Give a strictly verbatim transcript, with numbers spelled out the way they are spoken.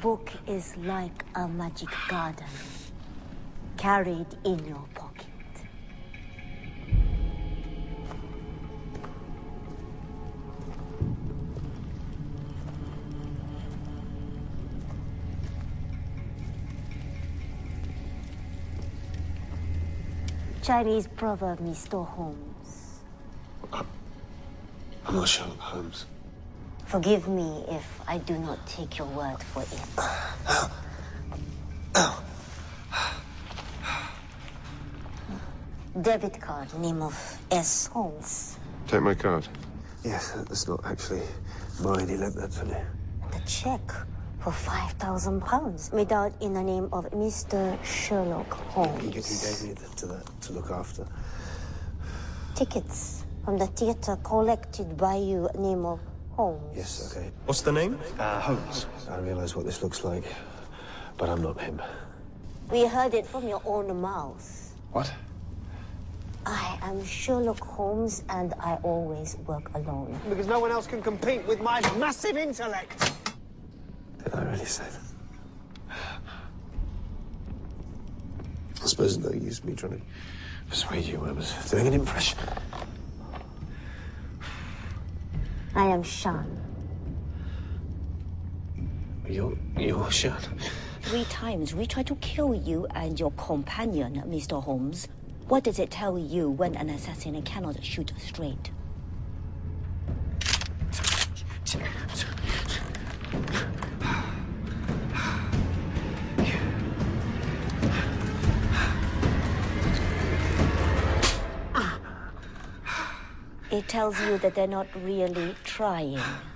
book is like a magic garden, carried in your pocket. Chinese proverb, Mister Holmes. I'm, I'm not Sherlock Holmes. Forgive me if I do not take your word for it. Ow. Ow. Debit card, name of S. Holmes. Take my card. Yes, that's not actually mine. He lent that to me. The check for five thousand pounds made out in the name of Mister Sherlock Holmes. He gave me the, to that to look after. Tickets from the theatre collected by you, name of Holmes. Yes, okay. What's the name? Uh, Holmes. I realise what this looks like, but I'm not him. We heard it from your own mouth. What? I am Sherlock Holmes, and I always work alone. Because no one else can compete with my massive intellect. Did I really say that? I suppose no use me trying to Persuade you I was doing an impression. I am Shan. You're... you're Shan. Three times we tried to kill you and your companion, Mister Holmes. What does it tell you when an assassin cannot shoot straight? It tells you that they're not really trying.